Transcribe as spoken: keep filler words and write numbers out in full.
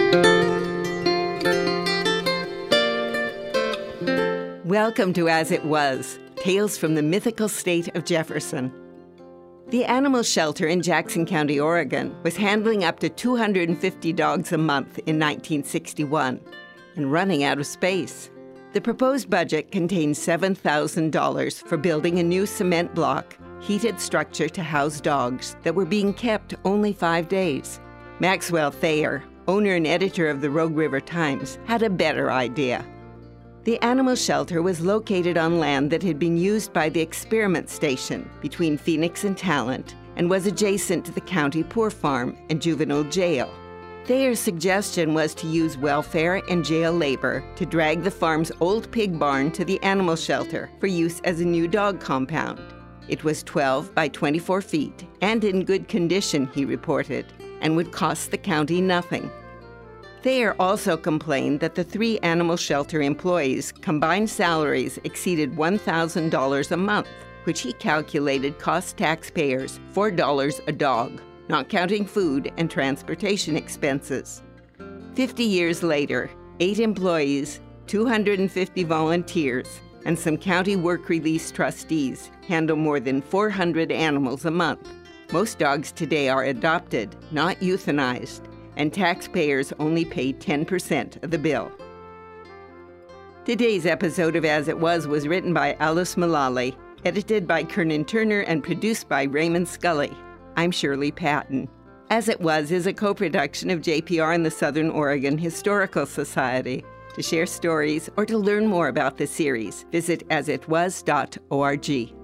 Welcome to As It Was, Tales from the Mythical State of Jefferson. The animal shelter in Jackson County, Oregon, was handling up to two hundred fifty dogs a month in nineteen sixty-one and running out of space. The proposed budget contained seven thousand dollars for building a new cement block, heated structure to house dogs that were being kept only five days. Maxwell Thayer, owner and editor of the Rogue River Times, had a better idea. The animal shelter was located on land that had been used by the experiment station between Phoenix and Talent and was adjacent to the county poor farm and juvenile jail. Thayer's suggestion was to use welfare and jail labor to drag the farm's old pig barn to the animal shelter for use as a new dog compound. It was twelve by twenty-four feet and in good condition, he reported, and would cost the county nothing. Thayer also complained that the three animal shelter employees' combined salaries exceeded one thousand dollars a month, which he calculated cost taxpayers four dollars a dog, not counting food and transportation expenses. Fifty years later, eight employees, two hundred fifty volunteers, and some county work release trustees handle more than four hundred animals a month. Most dogs today are adopted, not euthanized, and taxpayers only pay ten percent of the bill. Today's episode of As It Was was written by Alice Mullally, edited by Kernan Turner, and produced by Raymond Scully. I'm Shirley Patton. As It Was is a co-production of J P R and the Southern Oregon Historical Society. To share stories or to learn more about the series, visit as it was dot org.